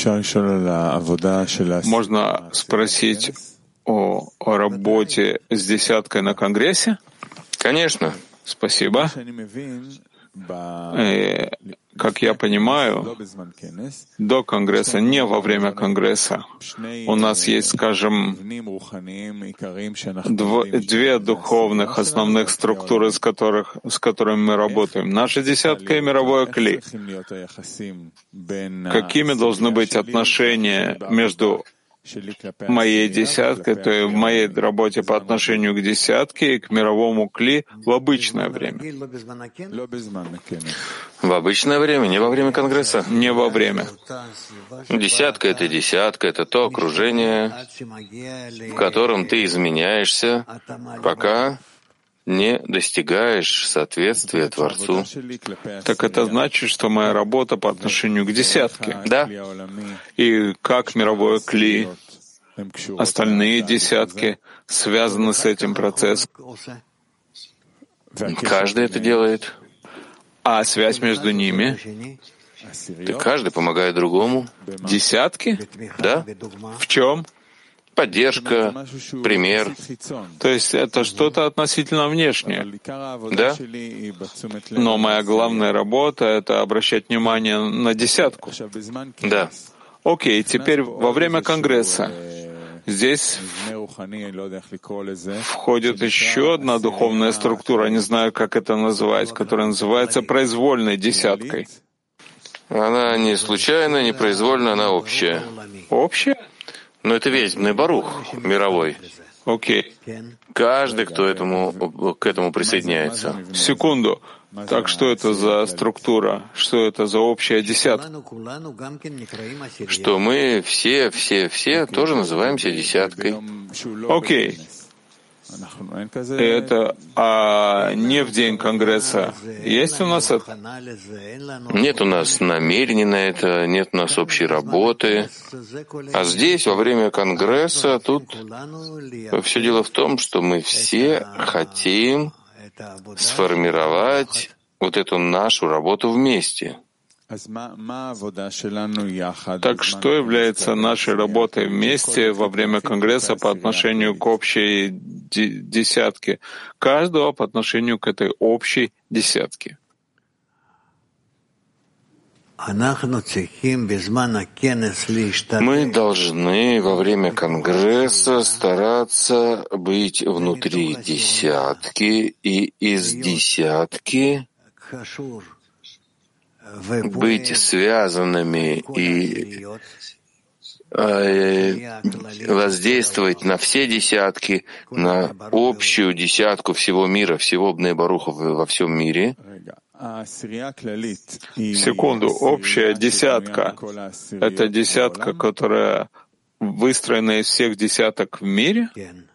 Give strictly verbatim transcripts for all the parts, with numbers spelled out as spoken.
Можно спросить о, о работе с десяткой на Конгрессе? Конечно. Спасибо. И, как я понимаю, до Конгресса, не во время Конгресса, у нас есть, скажем, дв- две духовных основных структуры, с, которых, с которыми мы работаем. Наша десятка и мировое кли. Какими должны быть отношения между моей десяткой, то есть в моей работе по отношению к десятке и к мировому кли в обычное время? В обычное время, не во время Конгресса. Не во время. Десятка — это десятка, это то окружение, в котором ты изменяешься, пока не достигаешь соответствия Творцу. Так это значит, что моя работа по отношению к десятке. Да. И как мировое кли, остальные десятки связаны с этим процессом. Каждый это делает. А связь между ними? И каждый помогает другому. Десятки? Да. В чем? Поддержка, пример. То есть это что-то относительно внешнее. Да. Но моя главная работа — это обращать внимание на десятку. Да. Окей, теперь во время Конгресса здесь входит еще одна духовная структура, не знаю, как это назвать, которая называется произвольной десяткой. Она не случайная, не произвольная, она общая. Общая? Но это весь Бней Барух мировой. Окей. Каждый, кто этому, к этому присоединяется. Секунду. Так что это за структура? Что это за общая десятка? Что мы все, все, все тоже называемся десяткой. Окей. Это а не в день Конгресса. Есть у нас это? Нет у нас намерений на это, нет у нас общей работы. А здесь, во время Конгресса, тут все дело в том, что мы все хотим сформировать вот эту нашу работу вместе. Так что является нашей работой вместе во время Конгресса по отношению к общей десятке? Каждого по отношению к этой общей десятке. Мы должны во время Конгресса стараться быть внутри десятки и из десятки быть связанными и э, воздействовать на все десятки, на общую десятку всего мира, всего Бней Баруха во всем мире. Секунду. Общая десятка — это десятка, которая выстроена из всех десяток в мире?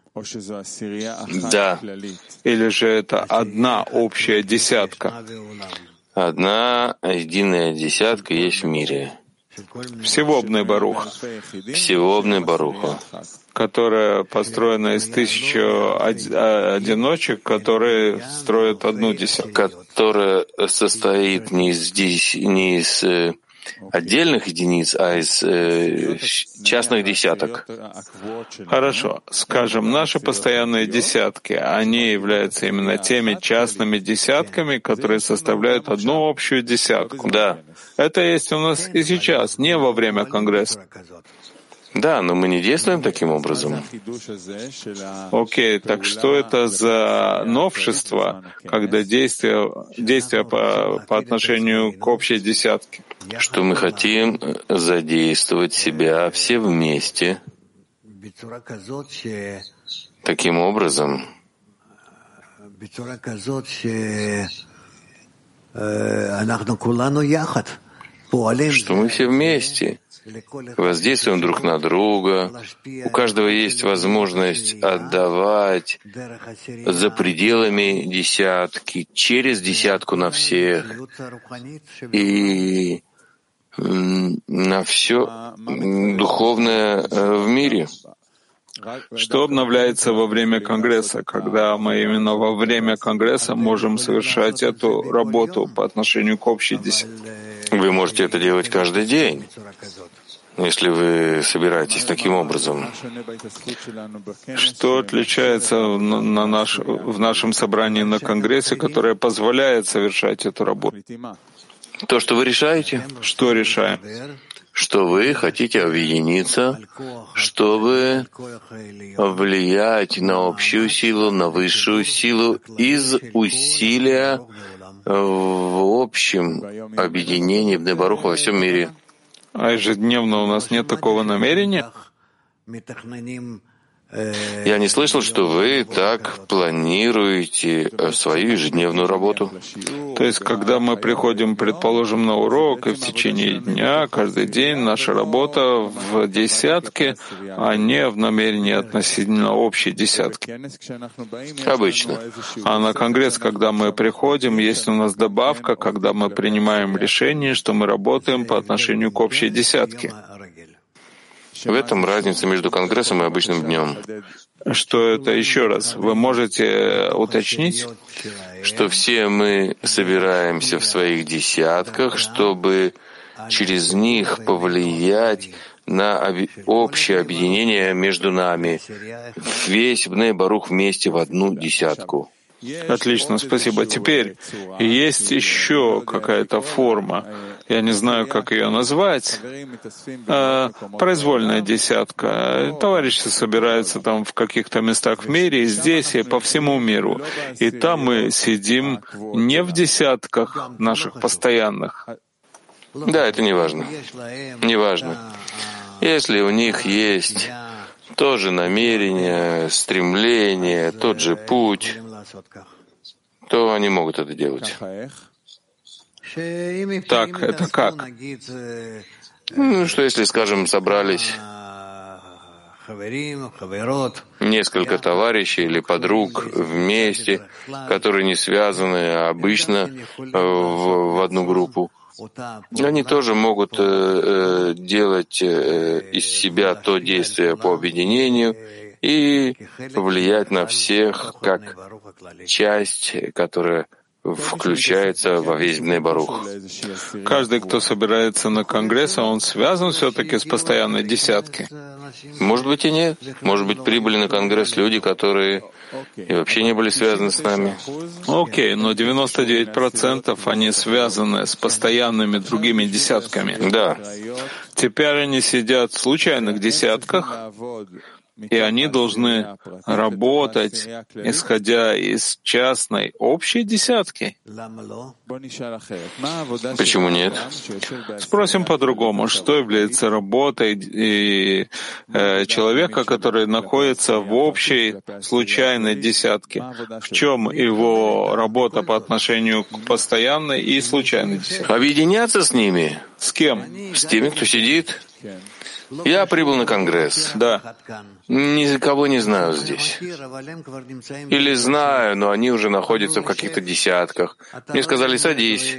Да. Или же это одна общая десятка? Одна единая десятка есть в мире. Всего Бней Баруха. Всего Бней Баруха. Которая построена из тысячи одиночек, которые строят одну десятку. Которая состоит не из, не из отдельных единиц, а из э, частных десяток. Хорошо. Скажем, наши постоянные десятки, они являются именно теми частными десятками, которые составляют одну общую десятку. Да. Это есть у нас и сейчас, не во время Конгресса. Да, но мы не действуем таким образом. Окей, так что это за новшество, когда действие, действие по, по отношению к общей десятке? Что мы хотим задействовать себя все вместе таким образом, что мы все вместе воздействуем друг на друга, у каждого есть возможность отдавать за пределами десятки, через десятку на всех и на все духовное в мире. Что обновляется во время Конгресса, когда мы именно во время Конгресса можем совершать эту работу по отношению к общей десятке? Вы можете это делать каждый день. если вы собираетесь таким образом? Что отличается на наш, в нашем собрании на Конгрессе, которое позволяет совершать эту работу? То, что вы решаете? Что решаем? Что вы хотите объединиться, чтобы влиять на общую силу, на высшую силу из усилия в общем объединении Бней Баруха во всем мире. А ежедневно у нас нет такого намерения? Я не слышал, что вы так планируете свою ежедневную работу. То есть, когда мы приходим, предположим, на урок, и в течение дня, каждый день наша работа в десятке, а не в намерении относительно общей десятки. Обычно. А на Конгресс, когда мы приходим, есть у нас добавка, когда мы принимаем решение, что мы работаем по отношению к общей десятке. В этом разница между Конгрессом и обычным днем. Что это еще раз? Вы можете уточнить? Что все мы собираемся в своих десятках, чтобы через них повлиять на об... общее объединение между нами. Весь Бней Барух вместе в одну десятку. Отлично, спасибо. Теперь есть еще какая-то форма, я не знаю, как ее назвать, а, произвольная десятка. Товарищи собираются там в каких-то местах в мире, и здесь, и по всему миру. И там мы сидим не в десятках наших постоянных. Да, это не важно. Не важно. Если у них есть то же намерение, стремление, тот же путь, то они могут это делать. Так, это как? Ну, что если, скажем, собрались несколько товарищей или подруг вместе, которые не связаны, а обычно в, в одну группу, они тоже могут э, делать э, из себя то действие по объединению и влиять на всех как часть, которая включается во весь Бней Барух. Каждый, кто собирается на Конгресс, он связан все-таки с постоянной десятки? Может быть и нет. Может быть, прибыли на Конгресс люди, которые и вообще не были связаны с нами. Окей, но девяносто девять процентов они связаны с постоянными другими десятками. Да. Теперь они сидят в случайных десятках, и они должны работать, исходя из частной общей десятки. Почему нет? Спросим по-другому, что является работой и, э, человека, который находится в общей случайной десятке? В чем его работа по отношению к постоянной и случайной десятке? Объединяться с ними. С кем? С теми, кто сидит. Я прибыл на Конгресс. Да. Никого не знаю здесь. Или знаю, но они уже находятся в каких-то десятках. Мне сказали, садись.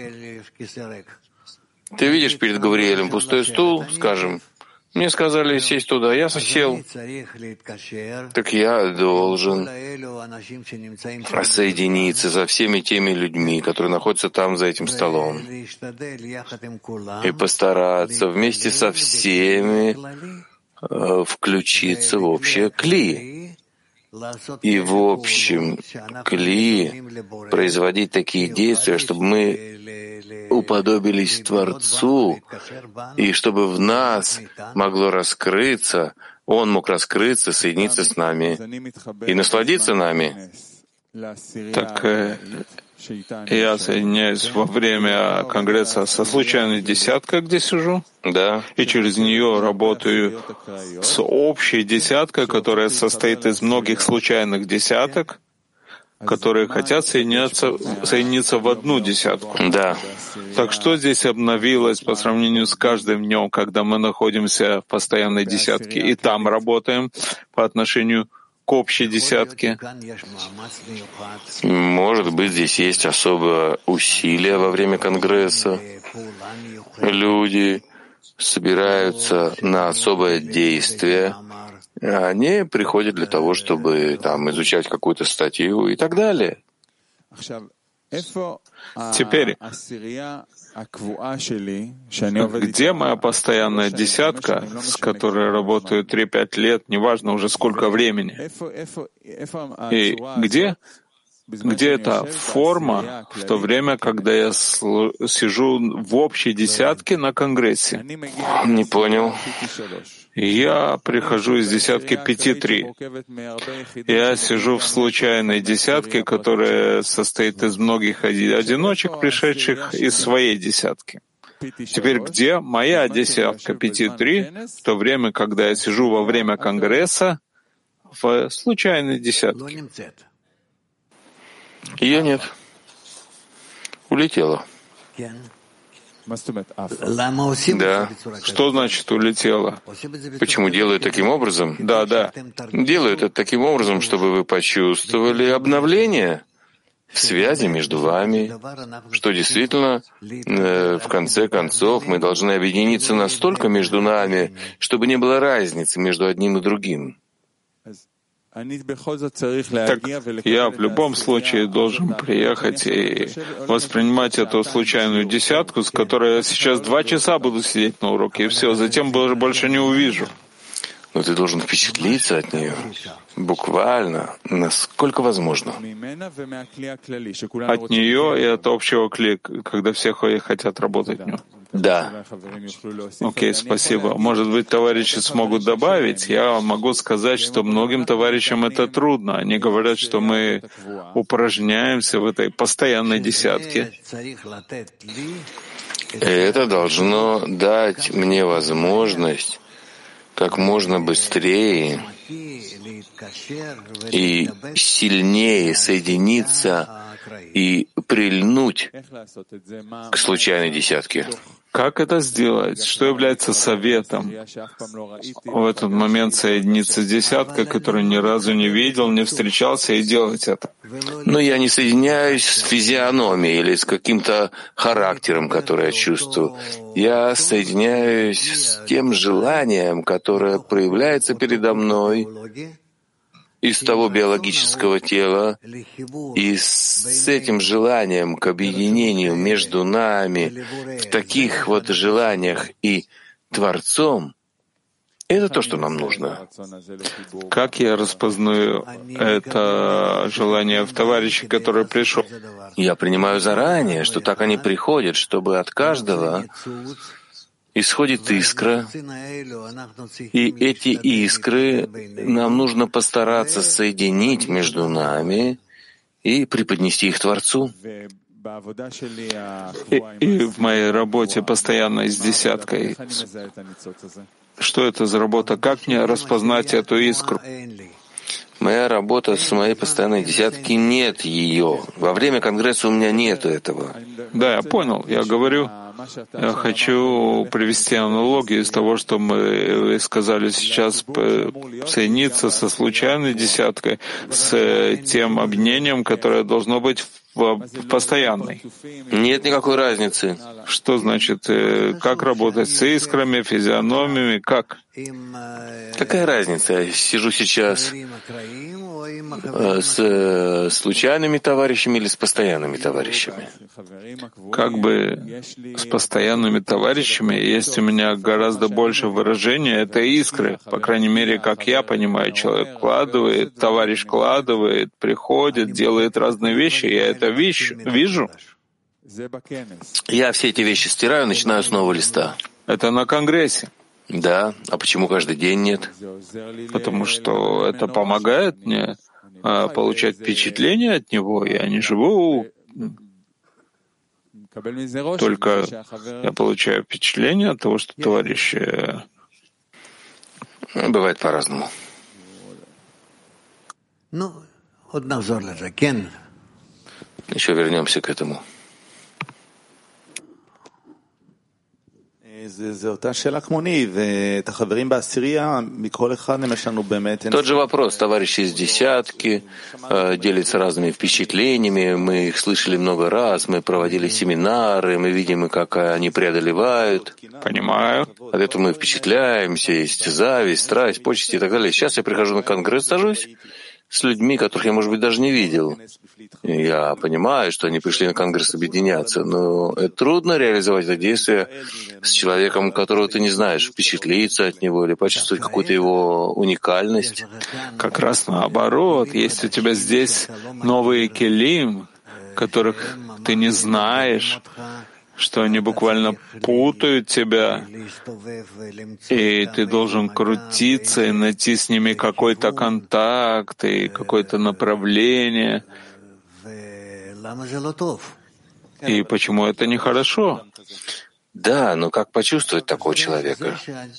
Ты видишь перед Гавриэлем пустой стул, скажем. Мне сказали сесть туда, я сел. Так я должен соединиться со всеми теми людьми, которые находятся там за этим столом, и постараться вместе со всеми э, включиться в общее кли. И в общем кли производить такие действия, чтобы мы уподобились Творцу, и чтобы в нас могло раскрыться, Он мог раскрыться, соединиться с нами и насладиться нами. Так э, я соединяюсь во время Конгресса со случайной десяткой, где сижу, да, и через нее работаю с общей десяткой, которая состоит из многих случайных десяток, которые хотят соединяться, соединиться в одну десятку. Да. Так что здесь обновилось по сравнению с каждым днем, когда мы находимся в постоянной десятке и там работаем по отношению к общей десятке? Может быть, здесь есть особое усилие во время Конгресса. Люди собираются на особое действие. Они приходят для того, чтобы там изучать какую-то статью и так далее. Теперь, где моя постоянная десятка, с которой работаю три-пять лет, неважно уже сколько времени? И где? Где эта форма в то время, когда я сижу в общей десятке на Конгрессе? Не понял. Я прихожу из десятки пяти-три. Я сижу в случайной десятке, которая состоит из многих одиночек, пришедших из своей десятки. Теперь где моя десятка пяти-три, в то время, когда я сижу во время Конгресса в случайной десятке? Ее нет. Улетела. Да. Что значит улетела? Почему делают таким образом? Да, да. Делают это таким образом, чтобы вы почувствовали обновление в связи между вами, что действительно, э, в конце концов, мы должны объединиться настолько между нами, чтобы не было разницы между одним и другим. Так я в любом случае должен приехать и воспринимать эту случайную десятку, с которой я сейчас два часа буду сидеть на уроке, и все, затем больше не увижу. Но ты должен впечатлиться от нее, буквально, насколько возможно. От нее и от общего клика, когда все хотят работать в нем. Да. Окей, okay, спасибо. Может быть, товарищи смогут добавить? Я могу сказать, что многим товарищам это трудно. Они говорят, что мы упражняемся в этой постоянной десятке. Это должно дать мне возможность как можно быстрее и сильнее соединиться и прильнуть к случайной десятке. Как это сделать? Что является советом? В этот момент соединиться с десяткой, которую ни разу не видел, не встречался, и делать это. Но я не соединяюсь с физиономией или с каким-то характером, который я чувствую. Я соединяюсь с тем желанием, которое проявляется передо мной из того биологического тела, и с этим желанием к объединению между нами в таких вот желаниях и Творцом, это то, что нам нужно. Как я распознаю это желание в товарище, который пришел? Я принимаю заранее, что так они приходят, чтобы от каждого исходит искра, и эти искры нам нужно постараться соединить между нами и преподнести их Творцу. И, и в моей работе постоянно с десяткой. Что это за работа? Как мне распознать эту искру? Моя работа с моей постоянной десятки нет ее. Во время Конгресса у меня нет этого. Да, я понял. Я говорю, я хочу привести аналогию из того, что мы сказали сейчас, соединиться со случайной десяткой, с тем объединением, которое должно быть в постоянной. Нет никакой разницы. Что значит, как работать с искрами, физиономиями, как? Какая разница? Я сижу сейчас с случайными товарищами или с постоянными товарищами? Как бы с постоянными товарищами есть у меня гораздо больше выражения этой искры. По крайней мере, как я понимаю, человек вкладывает, товарищ вкладывает, приходит, делает разные вещи, я это вижу. вижу. Я все эти вещи стираю, начинаю с нового листа. Это на Конгрессе. Да, а почему каждый день нет? Потому что это помогает мне а, получать впечатление от него. Я не живу, только я получаю впечатление от того, что товарищи... Бывает по-разному. Еще вернемся к этому. Тот же вопрос. Товарищи из десятки э, делятся разными впечатлениями. Мы их слышали много раз, мы проводили семинары, мы видим, как они преодолевают. Понимаю. От этого мы впечатляемся, есть зависть, страсть, почести и так далее. Сейчас я прихожу на Конгресс, сажусь, с людьми, которых я, может быть, даже не видел. Я понимаю, что они пришли на Конгресс объединяться, но это трудно реализовать это действие с человеком, которого ты не знаешь, впечатлиться от него или почувствовать какую-то его уникальность. Как раз наоборот, есть у тебя здесь новые келим, которых ты не знаешь, что они буквально путают тебя, и ты должен крутиться и найти с ними какой-то контакт и какое-то направление. И почему это нехорошо? Да, но как почувствовать такого человека?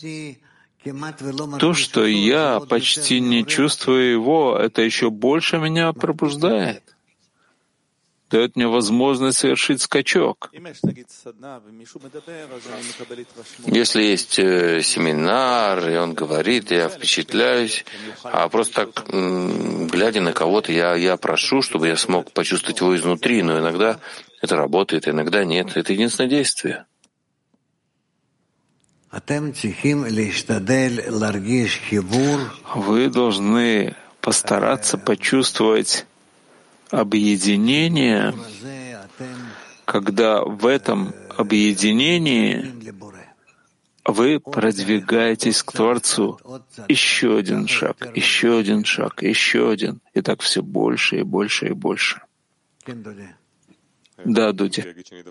То, что я почти не чувствую его, это еще больше меня пробуждает, дает мне возможность совершить скачок. Если есть э, семинар, и он говорит, я впечатляюсь, а просто так, м, глядя на кого-то, я, я прошу, чтобы я смог почувствовать его изнутри, но иногда это работает, иногда нет. Это единственное действие. Вы должны постараться почувствовать объединение, когда в этом объединении вы продвигаетесь к Творцу. Еще один шаг, еще один шаг, еще один. И так все больше и больше и больше. Да, Дуди.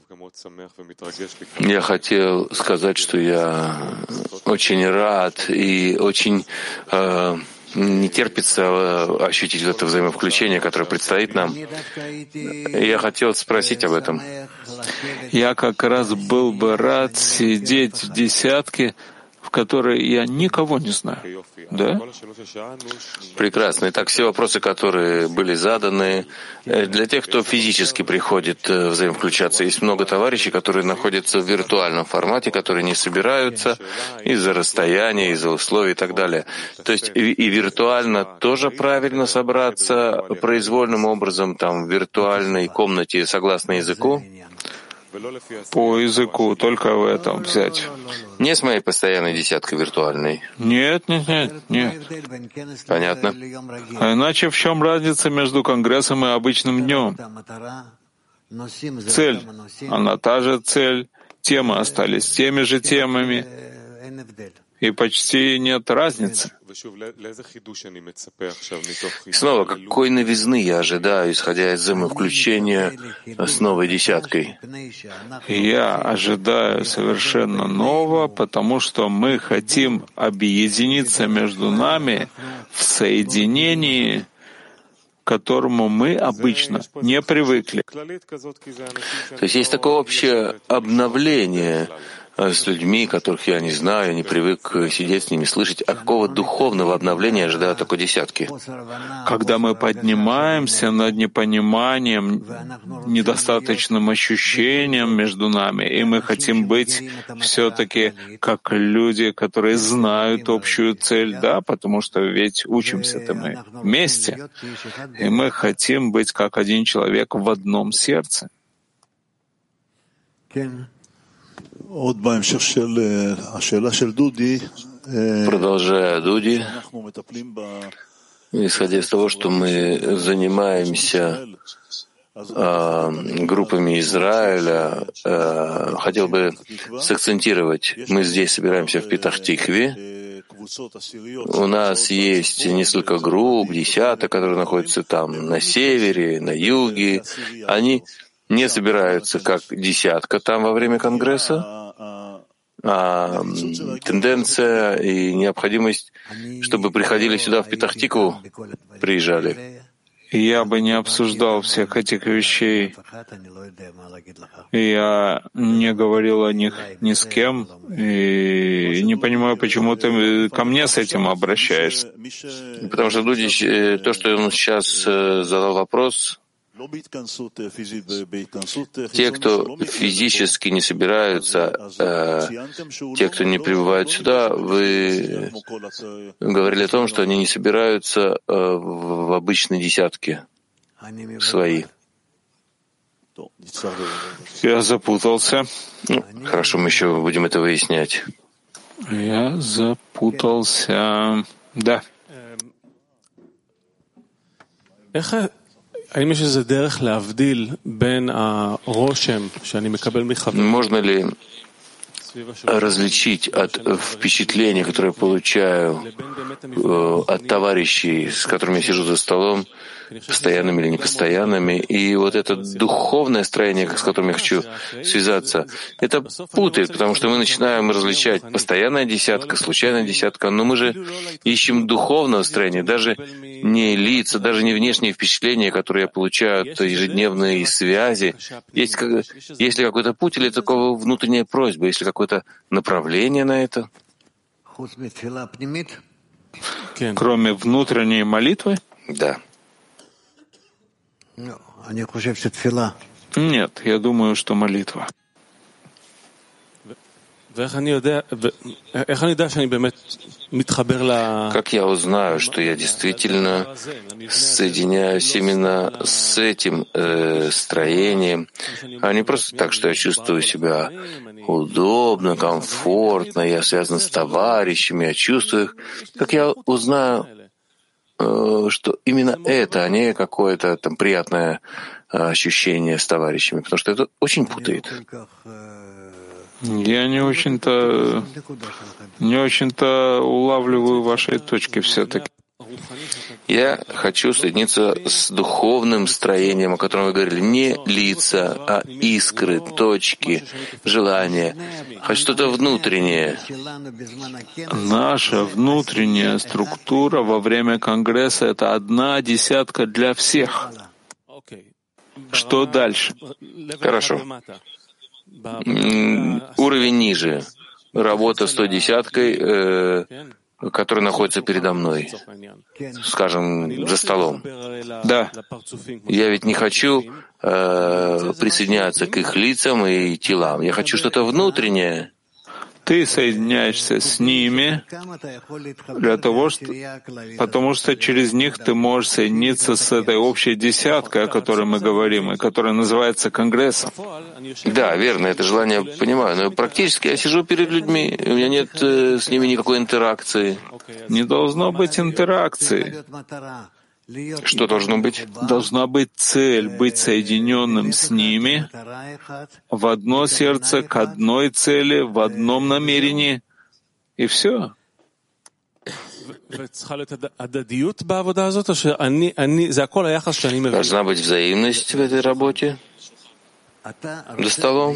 Я хотел сказать, что я очень рад и очень э, не терпится ощутить это взаимовключение, которое предстоит нам. И я хотел спросить об этом. Я как раз был бы рад сидеть в десятке, в которой я никого не знаю. Да? Прекрасно. Итак, все вопросы, которые были заданы, для тех, кто физически приходит взаимовключаться, есть много товарищей, которые находятся в виртуальном формате, которые не собираются из-за расстояния, из-за условий и так далее. То есть и, и виртуально тоже правильно собраться произвольным образом, там, в виртуальной комнате, согласно языку? По языку, только в этом взять. Не с моей постоянной десяткой виртуальной. Нет, нет, нет, нет. Понятно. А иначе в чем разница между Конгрессом и обычным днем? Цель. Она та же цель. Темы остались теми же темами. И почти нет разницы. И снова, какой новизны я ожидаю, исходя из взаимовключения с новой десяткой? Я ожидаю совершенно нового, потому что мы хотим объединиться между нами в соединении, к которому мы обычно не привыкли. То есть есть такое общее обновление с людьми, которых я не знаю, не привык сидеть с ними, слышать. А какого духовного обновления ожидаю такой десятки? Когда мы поднимаемся над непониманием, недостаточным ощущением между нами, и мы хотим быть все-таки как люди, которые знают общую цель, да, потому что ведь учимся-то мы вместе, и мы хотим быть как один человек в одном сердце. Продолжая Дуди, исходя из того, что мы занимаемся э, группами Израиля, э, хотел бы сакцентировать. Мы здесь собираемся в Петах-Тикве. У нас есть несколько групп, десяток, которые находятся там на севере, на юге. Они не собираются как десятка там во время Конгресса, а тенденция и необходимость, чтобы приходили сюда в Петах-Тикву, приезжали. Я бы не обсуждал всех этих вещей. Я не говорил о них ни с кем, и не понимаю, почему ты ко мне с этим обращаешься. Потому что Дудич, то, что он сейчас задал вопрос, те, кто физически не собираются, э, те, кто не прибывают сюда, вы говорили о том, что они не собираются э, в обычной десятке свои. Я запутался. Ну, хорошо, мы еще будем это выяснять. Я запутался. Да. Можно ли различить от впечатления, которое я получаю э, от товарищей, с которыми я сижу за столом, постоянными или непостоянными, и вот это духовное строение, с которым я хочу связаться, это путает, потому что мы начинаем различать постоянная десятка, случайная десятка, но мы же ищем духовного строения, даже не лица, даже не внешние впечатления, которые я получаю от ежедневной связи. Есть, есть ли какой-то путь или такого внутренняя просьба, есть ли какое-то направление на это? Кроме внутренней молитвы? Да. Нет, я думаю, что молитва. Как я узнаю, что я действительно соединяюсь именно с этим э, строением, а не просто так, что я чувствую себя удобно, комфортно, я связан с товарищами, я чувствую их. Как я узнаю, э, что именно это, а не какое-то там приятное э, ощущение с товарищами, потому что это очень путает. Я не очень-то не очень-то улавливаю ваши точки все-таки. Я хочу соединиться с духовным строением, о котором вы говорили, не лица, а искры, точки, желания. Хочу что-то внутреннее. Наша внутренняя структура во время Конгресса — это одна десятка для всех. Что дальше? Хорошо. Уровень ниже. Работа с той десяткой, э, которая находится передо мной, скажем, за столом. Да. Я ведь не хочу э, присоединяться к их лицам и телам. Я хочу что-то внутреннее. Ты соединяешься с ними для того, что, потому что через них ты можешь соединиться с этой общей десяткой, о которой мы говорим, и которая называется Конгрессом. Да, верно, это желание я понимаю, но практически я сижу перед людьми, у меня нет э, с ними никакой интеракции. Не должно быть интеракции. Что должно быть? Должна быть цель быть соединенным с ними в одно сердце, к одной цели, в одном намерении, и все. Должна быть взаимность в этой работе за столом.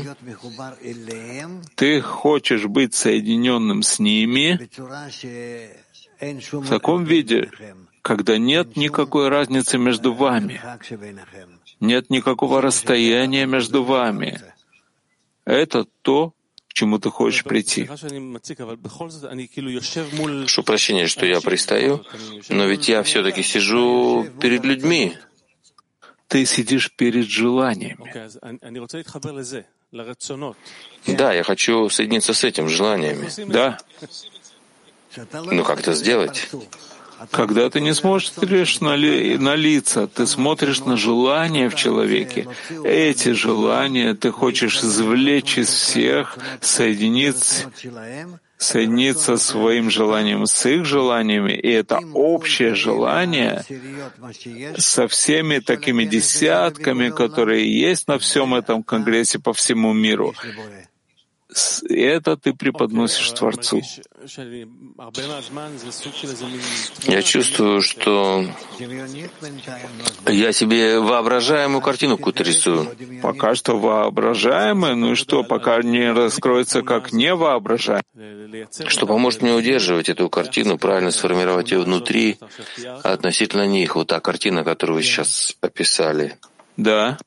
Ты хочешь быть соединенным с ними в таком виде, когда нет никакой разницы между вами, нет никакого расстояния между вами. Это то, к чему ты хочешь прийти. Прошу прощения, что я пристаю, но ведь я все-таки сижу перед людьми. Ты сидишь перед желаниями. Да, я хочу соединиться с этим желаниями. Да. Но как это сделать? Когда ты не смотришь на, ли, на лица, ты смотришь на желания в человеке. Эти желания ты хочешь извлечь из всех, соединиться, соединиться своим желанием с их желаниями, и это общее желание со всеми такими десятками, которые есть на всем этом Конгрессе по всему миру. Это ты преподносишь Творцу. Я чувствую, что я себе воображаемую картину какую-то рисую. Пока что воображаемое, ну и что, пока не раскроется как невоображаемое. Что поможет мне удерживать эту картину, правильно сформировать ее внутри, относительно них. Вот та картина, которую вы сейчас описали. Да.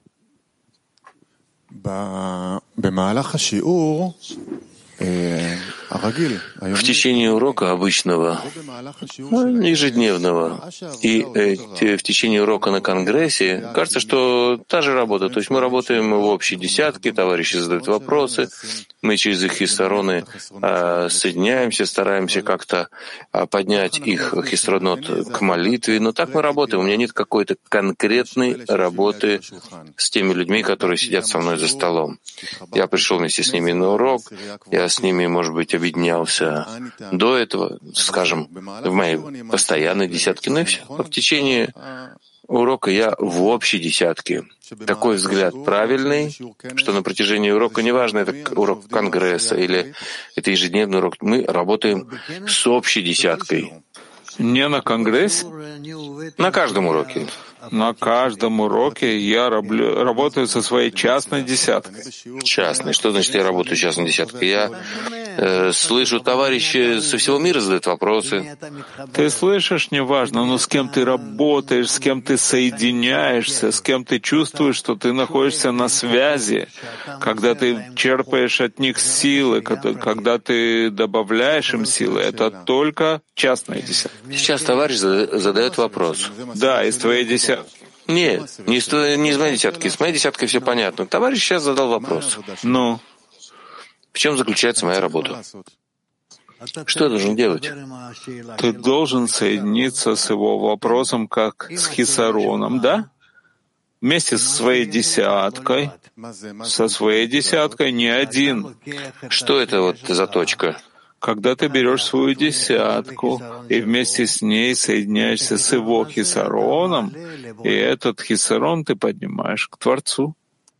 В течение урока обычного, ежедневного, и э, в течение урока на Конгрессе кажется, что та же работа. То есть мы работаем в общей десятке, товарищи задают вопросы, мы через их хисароны э, соединяемся, стараемся как-то э, поднять их хисаронот к молитве. Но так мы работаем. У меня нет какой-то конкретной работы с теми людьми, которые сидят со мной за столом. Я пришел вместе с ними на урок, я с ними, может быть, объединялся до этого, скажем, в моей постоянной десятке, ну и все. В течение урока я в общей десятке. Такой взгляд правильный, что на протяжении урока, неважно, это урок конгресса или это ежедневный урок, мы работаем с общей десяткой. Не на конгрессе? На каждом уроке. На каждом уроке я раблю, работаю со своей частной десяткой. Частной? Что значит я работаю частной десяткой? Я э, слышу, товарищи со всего мира задают вопросы. Ты слышишь, неважно, но с кем ты работаешь, с кем ты соединяешься, с кем ты чувствуешь, что ты находишься на связи, когда ты черпаешь от них силы, когда ты добавляешь им силы, это только частная десятка. Сейчас товарищ задает вопрос. Да, из твоей десятки. Нет, не из, не из моей десятки. С моей десяткой все понятно. Товарищ сейчас задал вопрос. Ну? В чем заключается моя работа? Что я должен делать? Ты должен соединиться с его вопросом, как с хисароном, да? Вместе со своей десяткой. Со своей десяткой не один. Что это вот за точка? Когда ты берешь свою десятку и вместе с ней соединяешься с его хисароном, и этот хисарон ты поднимаешь к Творцу.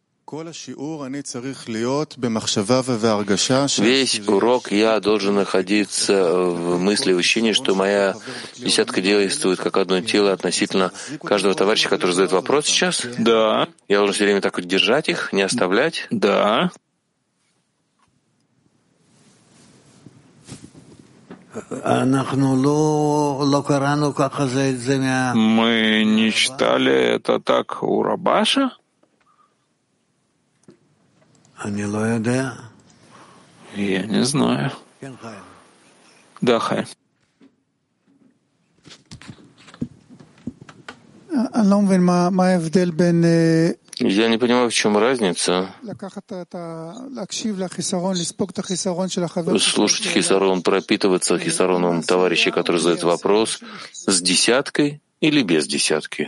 Весь урок я должен находиться в мысли, в ощущении, что моя десятка действует как одно тело относительно каждого товарища, который задает вопрос сейчас. Да. Я должен все время так вот держать их, не оставлять. Да. Мы не читали это так у Рабаша? Я не знаю. Да, Хай. Я не понимаю, в чем разница слушать хисарон, пропитываться хисароном товарища, который задает вопрос, с десяткой или без десятки.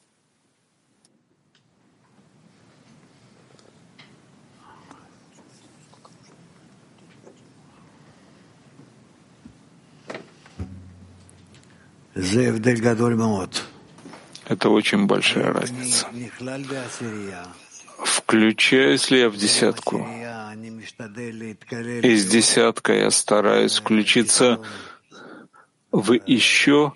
Это очень большая разница. Включаюсь ли я в десятку? Из десятка я стараюсь включиться в еще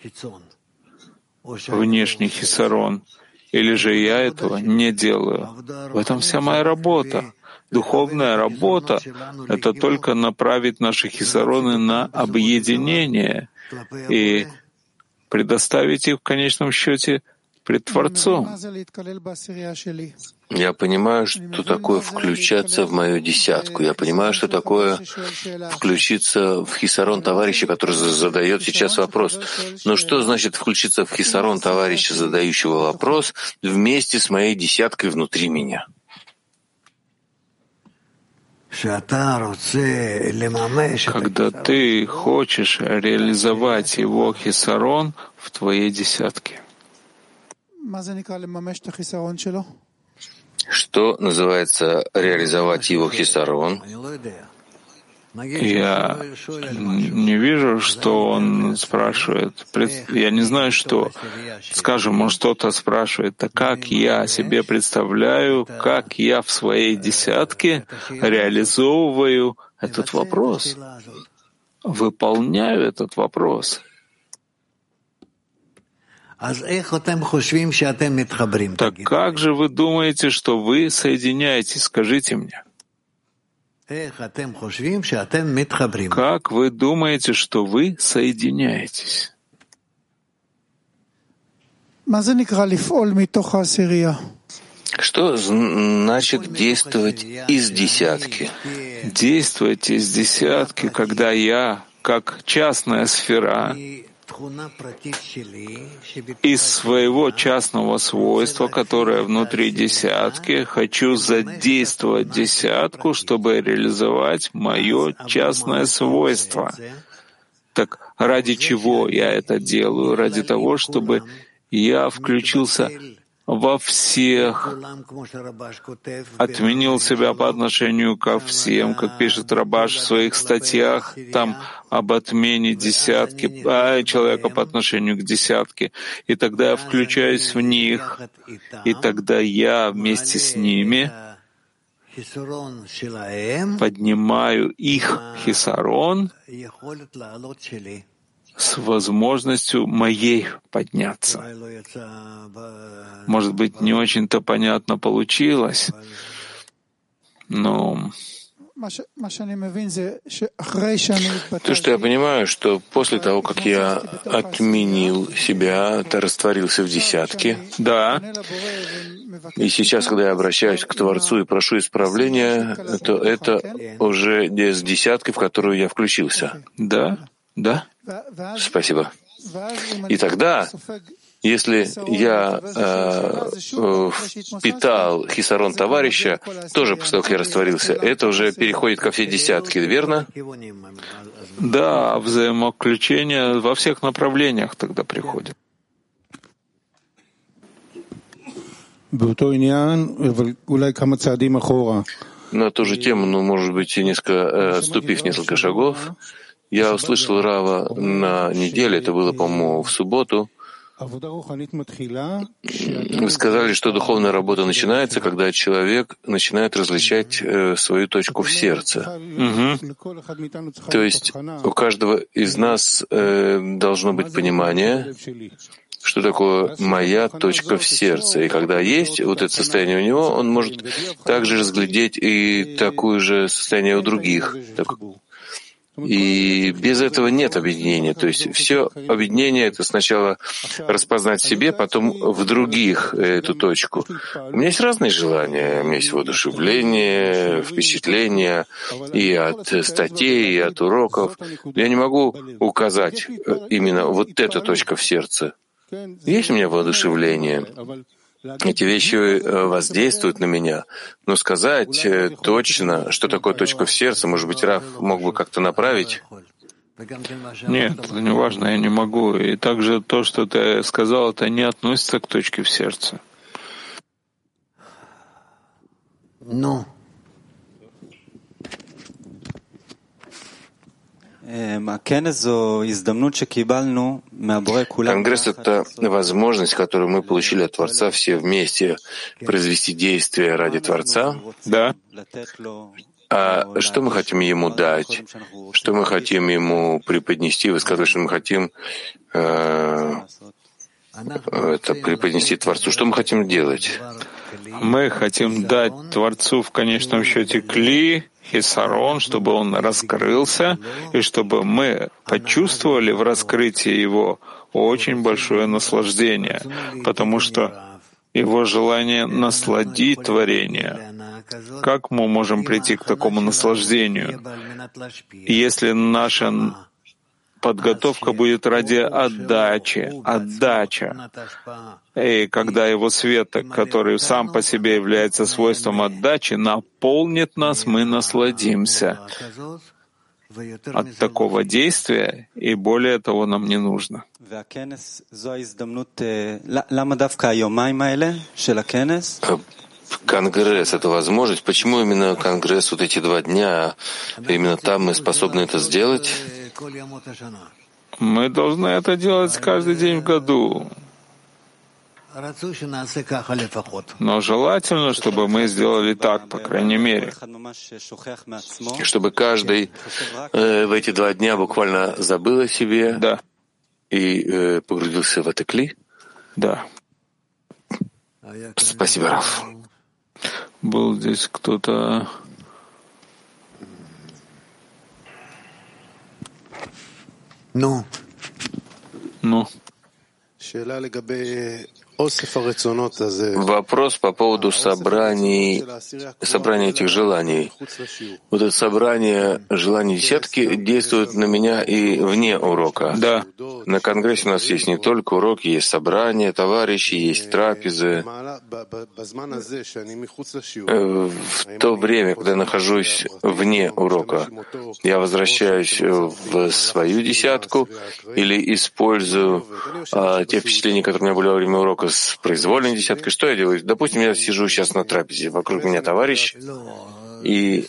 внешний хисарон, или же я этого не делаю. В этом вся моя работа. Духовная работа — это только направить наши хисароны на объединение и предоставить их в конечном счете пред Творцом. Я понимаю, что такое включаться в мою десятку. Я понимаю, что такое включиться в хисарон товарища, который задает сейчас вопрос. Но что значит включиться в хисарон товарища, задающего вопрос, вместе с моей десяткой внутри меня? Когда ты хочешь реализовать его хисарон в твоей десятке. Что называется реализовать его хисарон? Я не вижу, что он спрашивает. Я не знаю, что. Скажем, он что-то спрашивает. А как я себе представляю, как я в своей десятке реализовываю этот вопрос, выполняю этот вопрос? Так как же вы думаете, что вы соединяетесь? Скажите мне. Как вы думаете, что вы соединяетесь? Что значит действовать из десятки? Действовать из десятки, когда я, как частная сфера, из своего частного свойства, которое внутри десятки, хочу задействовать десятку, чтобы реализовать мое частное свойство. Так ради чего я это делаю? Ради того, чтобы я включился во всех, отменил себя по отношению ко всем, как пишет Рабаш в своих статьях, там об отмене десятки, а, человека по отношению к десятке, и тогда я включаюсь в них, и тогда я вместе с ними поднимаю их хисарон с возможностью моей подняться. Может быть, не очень-то понятно получилось, но то, что я понимаю, что после того, как я отменил себя, то растворился в десятке, да, и сейчас, когда я обращаюсь к Творцу и прошу исправления, то это уже с десяткой, в которую я включился. Да, да. Спасибо. И тогда, если я э, впитал хисарон товарища, тоже после того, как я растворился, это уже переходит ко всей десятке, верно? Да, взаимоключение во всех направлениях тогда приходит. На ту же тему, но, может быть, несколько, отступив несколько шагов, я услышал Рава на неделе, это было, по-моему, в субботу. Вы сказали, что духовная работа начинается, когда человек начинает различать э, свою точку в сердце. Угу. То есть у каждого из нас э, должно быть понимание, что такое моя точка в сердце. И когда есть вот это состояние у него, он может также разглядеть и такое же состояние у других. Так, и без этого нет объединения. То есть все объединение — это сначала распознать в себе, потом в других эту точку. У меня есть разные желания. У меня есть воодушевление, впечатления и от статей, и от уроков. Я не могу указать именно вот эта точка в сердце. Есть у меня воодушевление. Эти вещи воздействуют на меня. Но сказать точно, что такое точка в сердце, может быть, Раф мог бы как-то направить? Нет, это не важно, я не могу. И также то, что ты сказал, это не относится к точке в сердце. Ну. Конгресс — это возможность, которую мы получили от Творца все вместе произвести действие ради Творца. Да. А что мы хотим ему дать? Что мы хотим ему преподнести? Вы сказали, что мы хотим э, это преподнести Творцу. Что мы хотим делать? Мы хотим дать Творцу в конечном счете кли, хисарон, чтобы он раскрылся, и чтобы мы почувствовали в раскрытии его очень большое наслаждение, потому что его желание насладить творение. Как мы можем прийти к такому наслаждению, если наша подготовка будет ради отдачи, отдача. И когда его свет, который сам по себе является свойством отдачи, наполнит нас, мы насладимся от такого действия, и более того нам не нужно. Конгресс — это возможность. Почему именно Конгресс, вот эти два дня, именно там мы способны это сделать? Мы должны это делать каждый день в году. Но желательно, чтобы мы сделали так, по крайней мере. Чтобы каждый э, в эти два дня буквально забыл о себе, да, и э, погрузился в это кли? Да. Спасибо, Раф. Был здесь кто-то... Ну. Ну. Вопрос по поводу собраний, собрания этих желаний. Вот это собрание желаний десятки действует на меня и вне урока. Да. На конгрессе у нас есть не только уроки, есть собрания, товарищи, есть трапезы. В то время, когда я нахожусь вне урока, я возвращаюсь в свою десятку или использую а, те впечатления, которые у меня были во время урока с произвольной десяткой. Что я делаю? Допустим, я сижу сейчас на трапезе, вокруг меня товарищ, и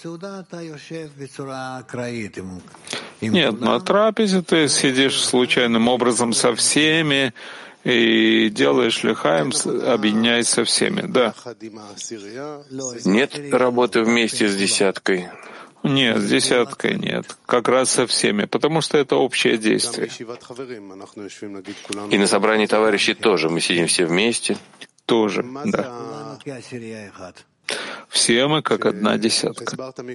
нет, на трапезе ты сидишь случайным образом со всеми и делаешь лихаем, объединяясь со всеми, да. Нет работы вместе с десяткой? Нет, с десяткой нет. Как раз со всеми, потому что это общее действие. И на собрании товарищей тоже мы сидим все вместе? Тоже, да. Все мы как одна десятка.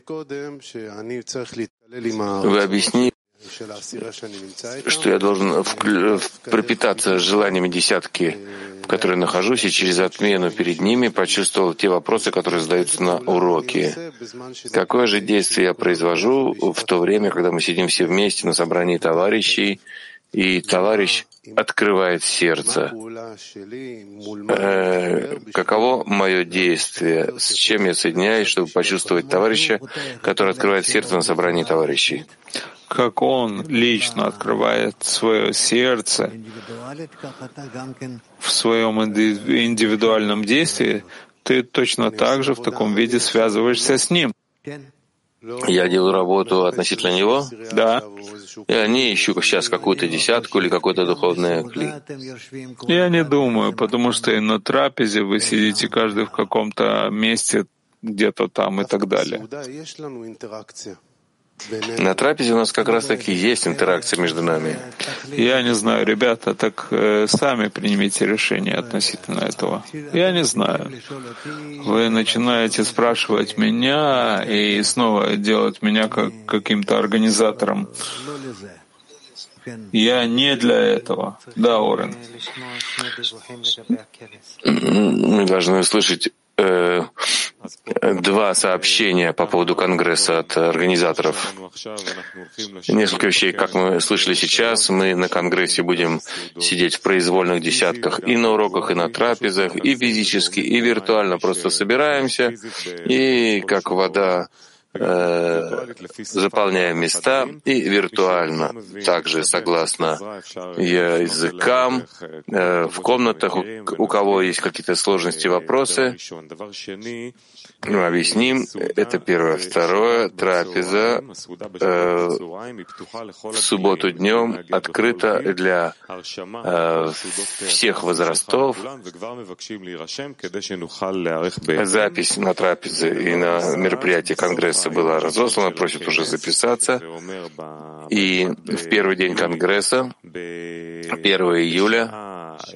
Вы объяснили, что я должен пропитаться желаниями десятки, в которой нахожусь, и через отмену перед ними почувствовал те вопросы, которые задаются на уроке. Какое же действие я произвожу в то время, когда мы сидим все вместе на собрании товарищей, и товарищ открывает сердце? Э, каково мое действие? С чем я соединяюсь, чтобы почувствовать товарища, который открывает сердце на собрании товарищей? Как он лично открывает свое сердце в своем индивидуальном действии, ты точно так же в таком виде связываешься с ним. Я делаю работу относительно него? Да. Я не ищу сейчас какую-то десятку или какой-то духовный кли. Я не думаю, потому что и на трапезе вы сидите каждый в каком-то месте, где-то там и так далее. На трапезе у нас как раз-таки есть интеракция между нами. Я не знаю, ребята, так э, сами примите решение относительно этого. Я не знаю. Вы начинаете спрашивать меня и снова делать меня как каким-то организатором. Я не для этого. Да, Орен. Мы должны услышать э, два сообщения по поводу Конгресса от организаторов. Несколько вещей, как мы слышали сейчас, мы на Конгрессе будем сидеть в произвольных десятках и на уроках, и на трапезах, и физически, и виртуально просто собираемся, и как вода э, заполняем места, и виртуально, также согласно языкам, э, в комнатах, у, у кого есть какие-то сложности, вопросы, мы объясним. Это первое. Второе. Трапеза э, в субботу днем открыта для э, всех возрастов. Запись на трапезе и на мероприятии Конгресса была разослана, просят уже записаться. И в первый день Конгресса, первого июля,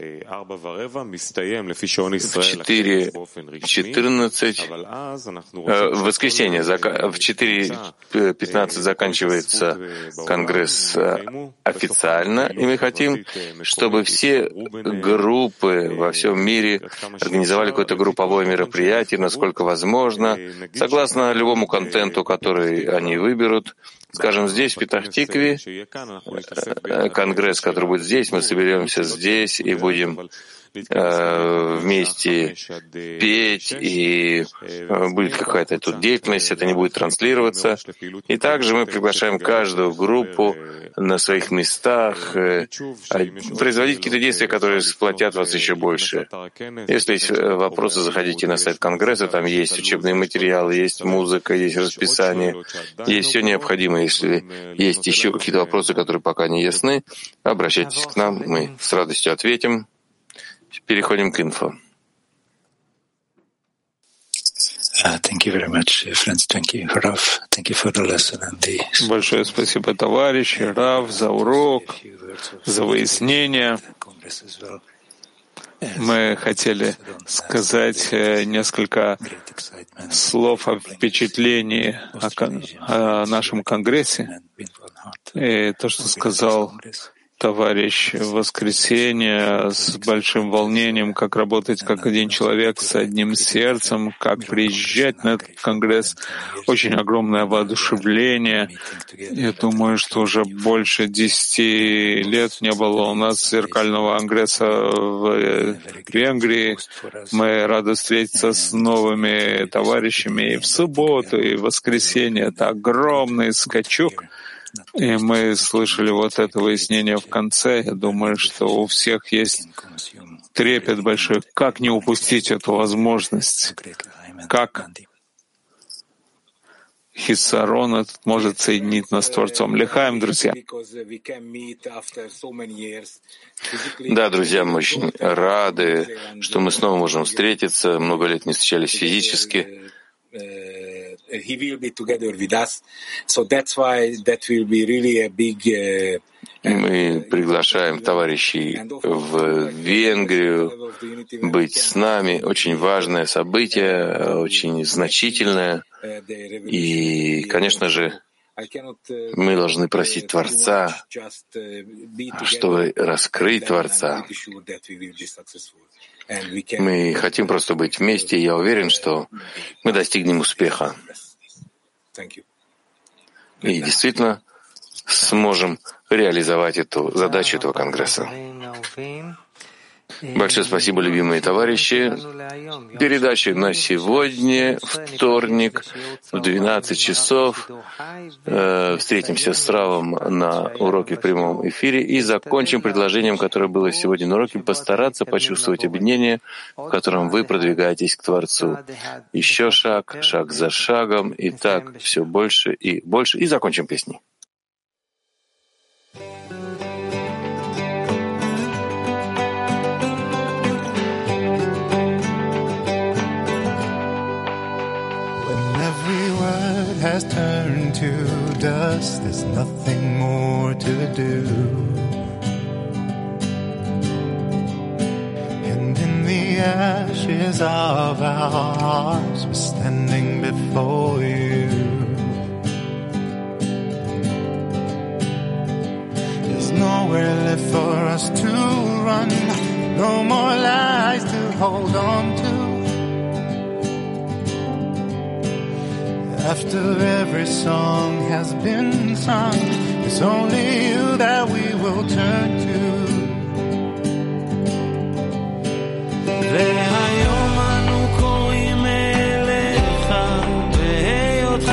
в четыре четырнадцать, в воскресенье в четыре пятнадцать заканчивается Конгресс официально, и мы хотим, чтобы все группы во всем мире организовали какое-то групповое мероприятие, насколько возможно, согласно любому контенту, который они выберут. Скажем, здесь, в Петах-Тикве, конгресс, который будет здесь, мы соберемся здесь и будем э, вместе петь, и э, будет какая-то тут деятельность, это не будет транслироваться. И также мы приглашаем каждую группу на своих местах э, производить какие-то действия, которые сплотят вас еще больше. Если есть вопросы, заходите на сайт Конгресса, там есть учебные материалы, есть музыка, есть расписание, есть все необходимое. Если есть еще какие-то вопросы, которые пока не ясны, обращайтесь к нам, мы с радостью ответим. Переходим к инфо. Большое спасибо, товарищи, Рав, за урок, за выяснение. Мы хотели сказать несколько слов о впечатлении о, кон- о нашем Конгрессе. И то, что сказал товарищ в воскресенье с большим волнением, как работать как один человек с одним сердцем, как приезжать на этот конгресс. Очень огромное воодушевление. Я думаю, что уже больше десяти лет не было у нас зеркального конгресса в Венгрии. Мы рады встретиться с новыми товарищами и в субботу, и в воскресенье. Это огромный скачок. И мы слышали вот это выяснение в конце. Я думаю, что у всех есть трепет большой. Как не упустить эту возможность? Как хиссарон этот может соединить нас с Творцом? Лихаем, друзья. Да, друзья, мы очень рады, что мы снова можем встретиться. Много лет не встречались физически. He will be together with us, so that's why that will be really a big. Uh, Мы приглашаем товарищей в Венгрию быть с нами. Очень важное событие, очень значительное. И, конечно же, мы должны просить Творца, чтобы раскрыть Творца. Мы хотим просто быть вместе, и я уверен, что мы достигнем успеха. И действительно сможем реализовать эту задачу этого Конгресса. Большое спасибо, любимые товарищи. Передачи на сегодня, вторник, в двенадцать часов. Э, встретимся с Равом на уроке в прямом эфире и закончим предложением, которое было сегодня на уроке, постараться почувствовать объединение, в котором вы продвигаетесь к Творцу. Еще шаг, шаг за шагом, и так все больше и больше. И закончим песней. Has turned to dust, there's nothing more to do. And in the ashes of our hearts, we're standing before you. There's nowhere left for us to run, no more lies to hold on to. After every song has been sung, it's only you that we will turn to. והיום אנו קוראים אליך, בהיותך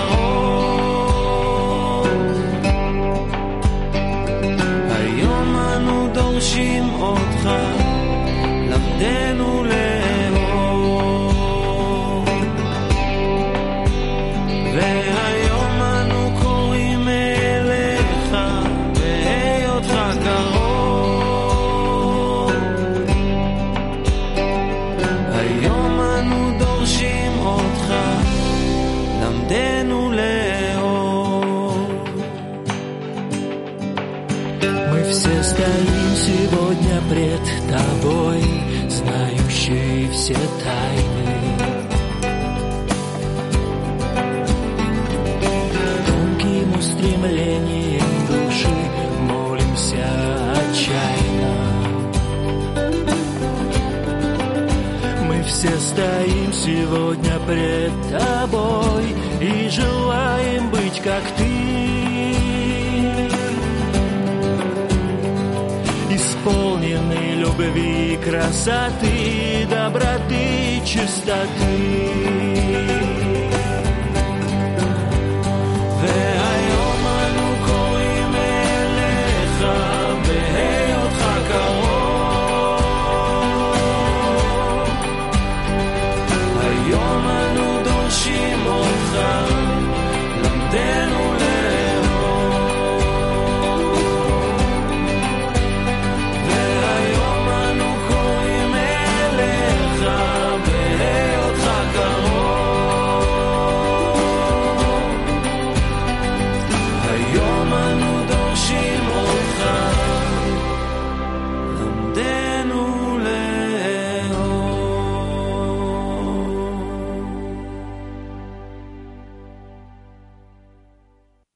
קרוב. היום אנו דורשים אותך, למדנו לאהוב. והיום אנו קוראים אליך, בהיותך קרוב. היום אנו דורשים אותך, למדנו לאהוב. Мы все стоим сегодня пред тобой, знающие все тайны. Стремлением души молимся отчаянно. Мы все стоим сегодня пред тобой и желаем быть как ты, исполнены любви, красоты, доброты, чистоты.